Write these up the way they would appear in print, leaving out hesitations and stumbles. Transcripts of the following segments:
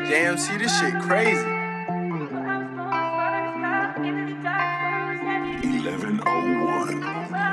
Damn, see this shit crazy. 11:01.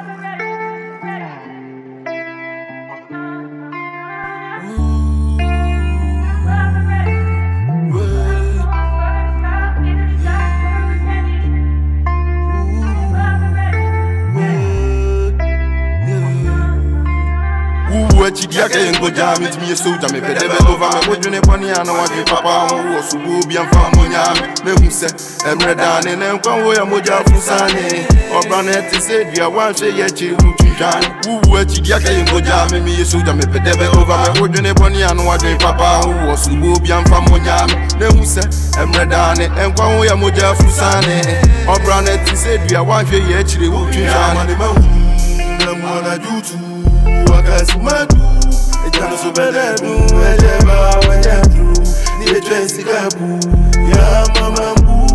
Chidiaka yengo jami timi yesuja me pedebe over me wodwene boni ana wadwe papa wo subu bia mfa monyame mehu se emre dane ne nkwa wo ya moja fusane obrane te se dua wanhwe ye chi utwitwan wuwu chidiaka yengo jami mi yesuja me pedebe over me wodwene boni ana wadwe papa wo subu bia mfa monyame mehu se emre dane nkwa wo ya moja fusane obrane te se dua wanhwe ye chi utwitwan Na mwana jutu wakasumadu ejano subenedu ejeba wenyetu ni ejwesi kabu ya mamambu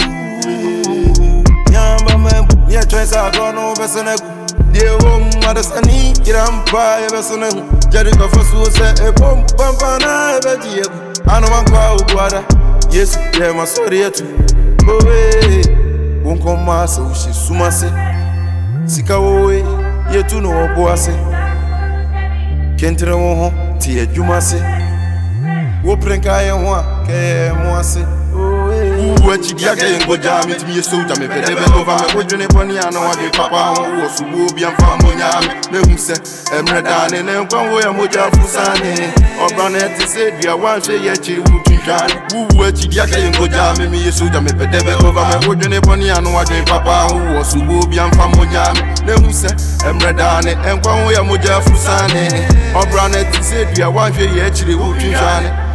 ni ejwesi agono besenegu Dewo madasani kirampa ebesonegu Jadi kafasu se ebom pampana ebejiyegu Ano wankwa ugwada Yesu ye masori yetu Owe Wonko masa ushi sumase Sika wowe yetu no oboase Kentre wo ho ti adwuma se wo prenka ye ho a ke mo ase wuwu chidiaka yengo jami timi yesuja me pedebe over me wodwene boni ana wadwe papa wo subu bia mfa monyame mehu se emre dane ne nkwa wo ya moja fusane obrane te se dua wanhwe ye chi utwitwan wuwu chidiaka yengo jami mi yesuja me pedebe over me wodwene boni ana wadwe papa wo subu bia mfa monyame mehu se emre dane nkwa wo ya moja fusane obrane te se dua wanhwe ye chi utwitwan